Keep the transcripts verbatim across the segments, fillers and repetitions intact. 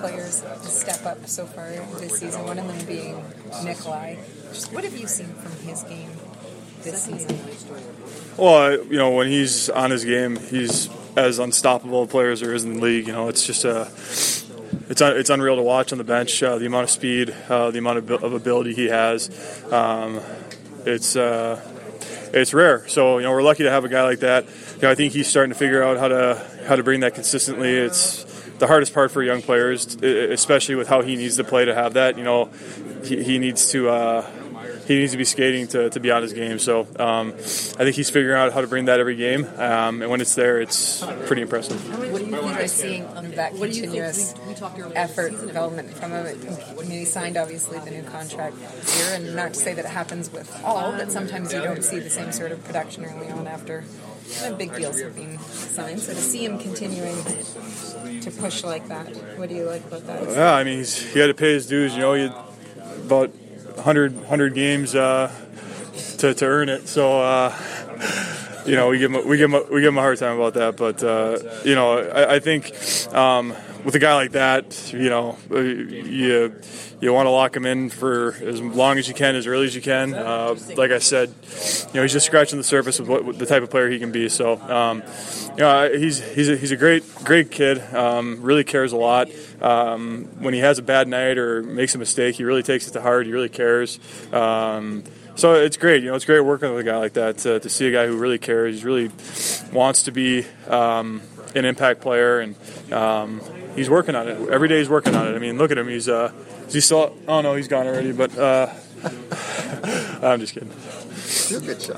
players step up so far this season, one of them being Nikolai. Just what have you seen from his game this season? Well, you know, when he's on his game, he's as unstoppable a player as there is in the league. You know, it's just a, it's un, it's unreal to watch on the bench. Uh, the amount of speed, uh, the amount of, of ability he has, um, it's uh, it's rare. So you know, we're lucky to have a guy like that. You know, I think he's starting to figure out how to how to bring that consistently. It's the hardest part for young players, especially with how he needs to play to have that. You know, he, he needs to. Uh, He needs to be skating to, to be on his game. So um, I think he's figuring out how to bring that every game. Um, and when it's there, it's pretty impressive. What do you think of seeing that continuous effort and development from him? I mean, he signed, obviously, the new contract this year. And not to say that it happens with all, but sometimes you don't see the same sort of production early on after big deals have been signed. So to see him continuing to push like that, what do you like about that? Yeah, I mean, he's, he had to pay his dues. You know, he about one hundred, one hundred games uh, to to earn it. So uh, you know, we give him we give him a, we give him a hard time about that. But uh, you know, I, I think um, with a guy like that, you know, you you want to lock him in for as long as you can, as early as you can. Uh, like I said, you know, he's just scratching the surface of what, what the type of player he can be. So, um, you know, he's he's a, he's a great great kid. Um, really cares a lot. Um, when he has a bad night or makes a mistake, he really takes it to heart. He really cares. Um, so it's great. You know, it's great working with a guy like that to, to see a guy who really cares. He really wants to be um, an impact player, and um, he's working on it. Every day he's working on it. I mean, look at him. He's uh, is he still? Oh no, he's gone already. But uh, I'm just kidding. You're a good shot.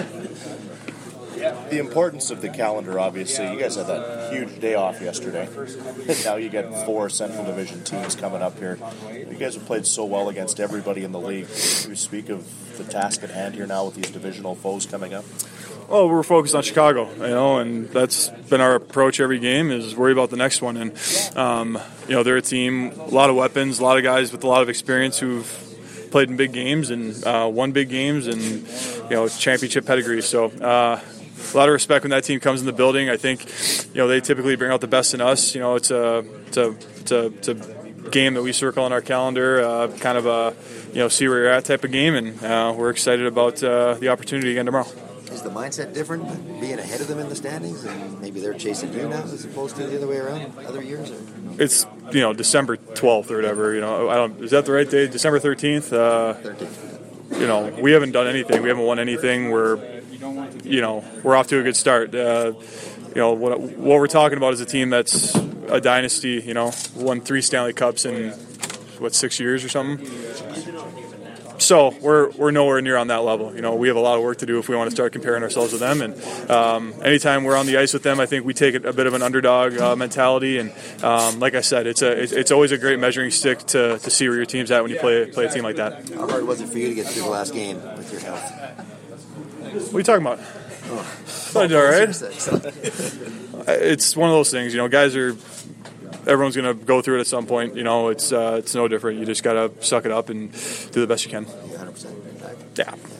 The importance of the calendar, obviously. You guys had that huge day off yesterday. Now you get four Central Division teams coming up here. You guys have played so well against everybody in the league. Can you speak of the task at hand here now with these divisional foes coming up? Well, we're focused on Chicago, you know, and that's been our approach every game is worry about the next one. And, um, you know, they're a team, a lot of weapons, a lot of guys with a lot of experience who've played in big games and uh, won big games and, you know, championship pedigree. So, uh, a lot of respect when that team comes in the building. I think, you know, they typically bring out the best in us. You know, it's a, it's a, it's a, it's a game that we circle on our calendar, uh, kind of a, you know, see where you're at type of game, and uh, we're excited about uh, the opportunity again tomorrow. Is the mindset different, being ahead of them in the standings, and maybe they're chasing you now as opposed to the other way around other years? Or? It's, you know, December twelfth or whatever. You know, I don't. Is that the right day? December thirteenth. Uh, thirteenth. You know, we haven't done anything. We haven't won anything. We're, you know, we're off to a good start. Uh, you know, what, what we're talking about is a team that's a dynasty. You know, won three Stanley Cups in what six years or something. So we're we're nowhere near on that level. You know, we have a lot of work to do if we want to start comparing ourselves with them. And um, anytime we're on the ice with them, I think we take a, a bit of an underdog uh, mentality. And um, like I said, it's a it's, it's always a great measuring stick to, to see where your team's at when you play play a team like that. How hard was it for you to get through the last game with your health? What are you talking about? Oh. I did all right. It's one of those things. You know, guys are. Everyone's going to go through it at some point. You know, it's uh, it's no different. You just got to suck it up and do the best you can. one hundred percent. Yeah.